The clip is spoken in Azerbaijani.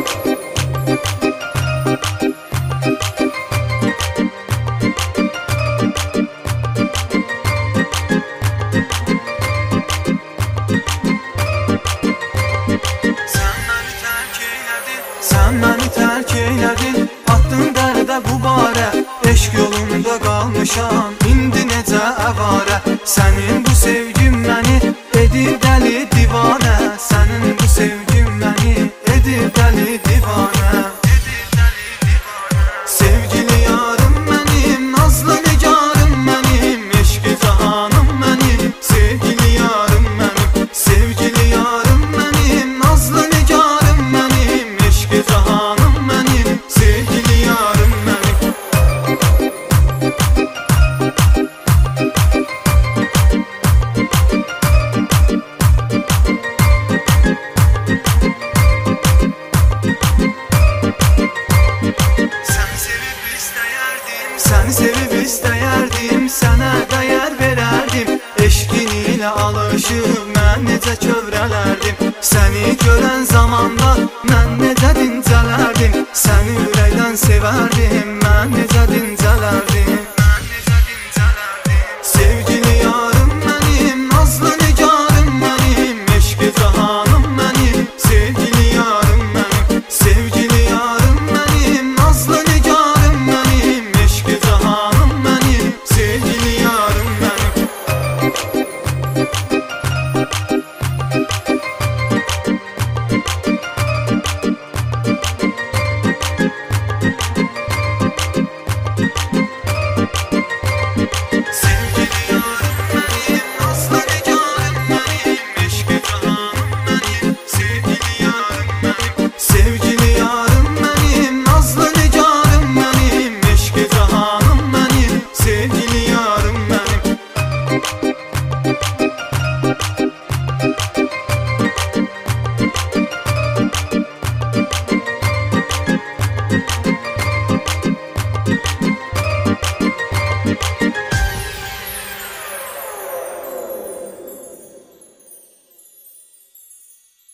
Sən məni tərk eylədin, atdın dərdə bu barə. Eşq yolunda qalmışam, indi necə əvarə. Sənin bu sevgin məni edir dəli divanə. Sənin bu sevgin məni edir dəli divanə. Sevgili yarım mənim, nazlı nigarım mənim, eşqi cahanım mənim. Sevgili yarım mənim, sevgili yarım mənim, nazlı nigarım mənim, eşqi cahanım mənim, sevgili yarım mənim. Səni sevib istəyərdim, sənə dəyər verərdim. Eşqin ilə alışıb mən necə kövrələrdim. Səni görən zamanda mən necə dincələrdim. Səni ürəkdən sevərdim, mən necə dincələrdim.